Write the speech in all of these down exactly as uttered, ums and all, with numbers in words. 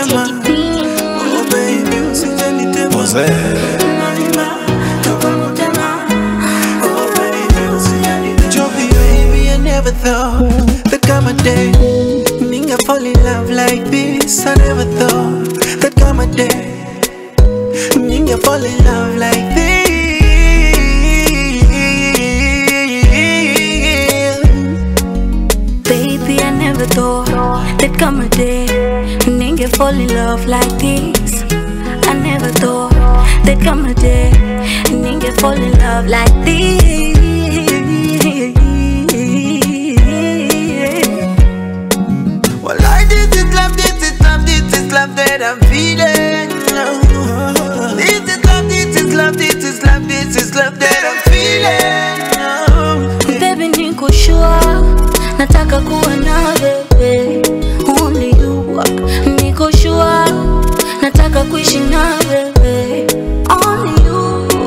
tema. Oh baby, usijali tema. Mose. Joby, baby, I never thought that come a day Ninga fall in love like this. I never thought that come a day Ninga fall in love like this. Baby, I never thought there'd come a day Ninga fall in love like this. I never thought there'd come a day Ninga fall in love like this. Well, I this is love, this is love, this is love that I'm feeling. This is love, this is love, this is love, this is love that I'm feeling. Baby, niko sure nataka kuwa na wewe, only you. Niko sure nataka kuishi na wewe, only you.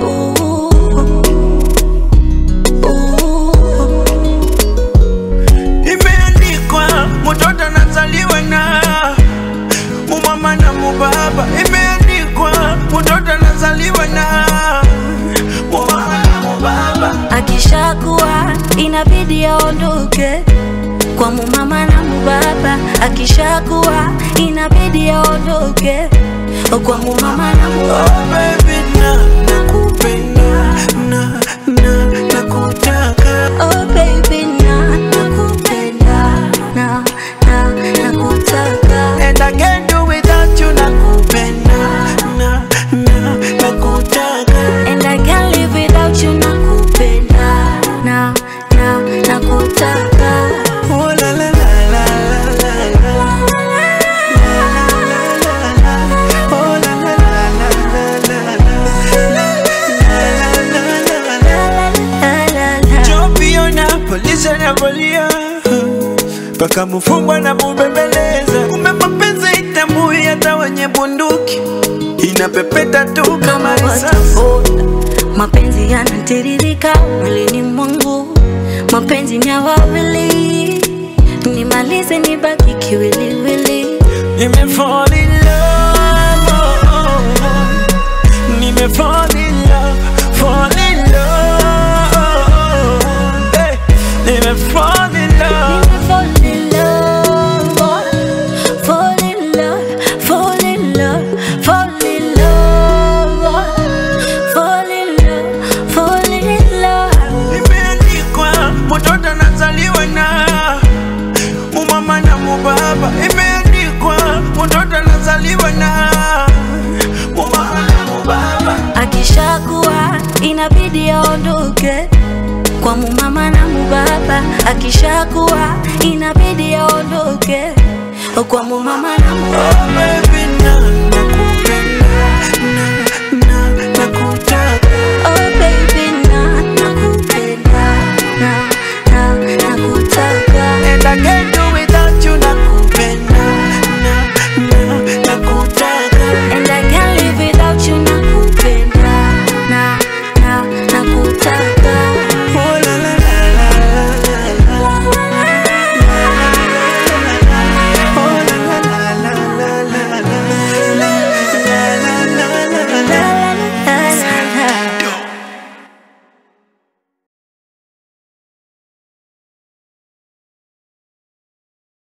Imeandikwa mtoto anazaliwa na mumama na mubaba. Imeandikwa mtoto anazaliwa na mumama na mubaba. Akishakuwa inabidi aondoke kwa mumama na mubaba. Akishakuwa inabidi aondoke kwa mumama na mubaba. Oh baby, na nakupenda, na na nakutaka. Oh baby, na nakupenda, na na nakutaka. And I can't do without you. Nakupenda, na na nakutaka. And I can't live without you. Nakupenda, na na nakutaka. Oh la la la la la la la. Oh la la la la la la la. Joby ona polisi anapolia paka mfungwa na mubembeleza. Kumbe mapenzi itambui hata wenye bunduki, inapepeta tu kama risasi. Mapenzi yanatiririka mwilini mwangu, mapenzi ni ya wawili, nimalize nibaki kiwiliwili. Nime fall in love, oh, oh, oh. Nime fall in love, fall in love, oh, oh. Hey. Nime fall in love. Nime fall in love, fall in love, fall in love, fall in love, fall in love, fall in love. Imeandikwa mtoto anazaliwa na mumama na mubaba. Imeandikwa mtoto anazaliwa na mumama na mubaba. Akishakuwa inabidi aondoke kwa mumama na mubaba. Akishakuwa inabidi aondoke kwa mumama na mubaba. Oh baby, na